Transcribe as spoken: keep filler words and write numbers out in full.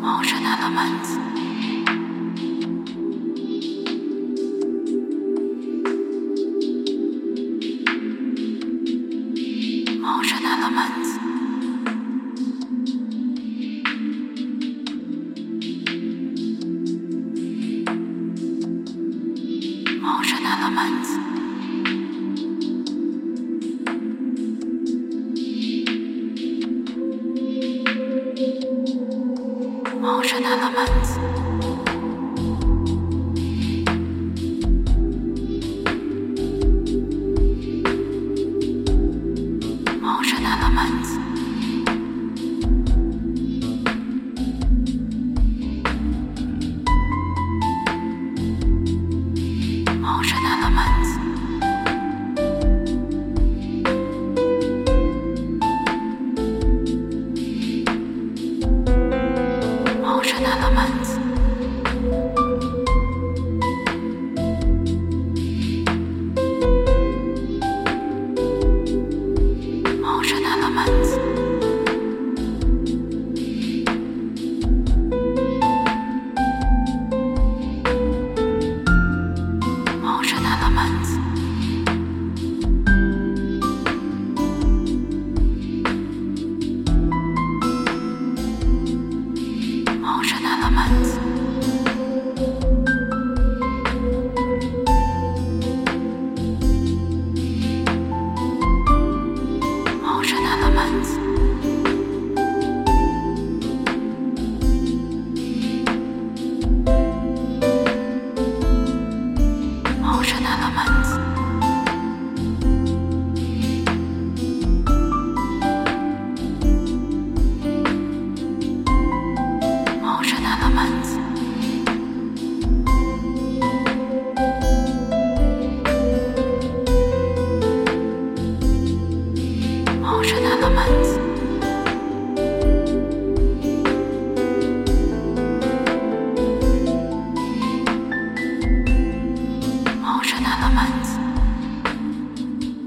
Motion elements. Motion elements. Motion elements. Motion elements. Motion elements. Motion elements. Motion elements. Motion elements. Motion elements. Motion elements. Motion elements. Motion elements. Motion elements. Motion elements.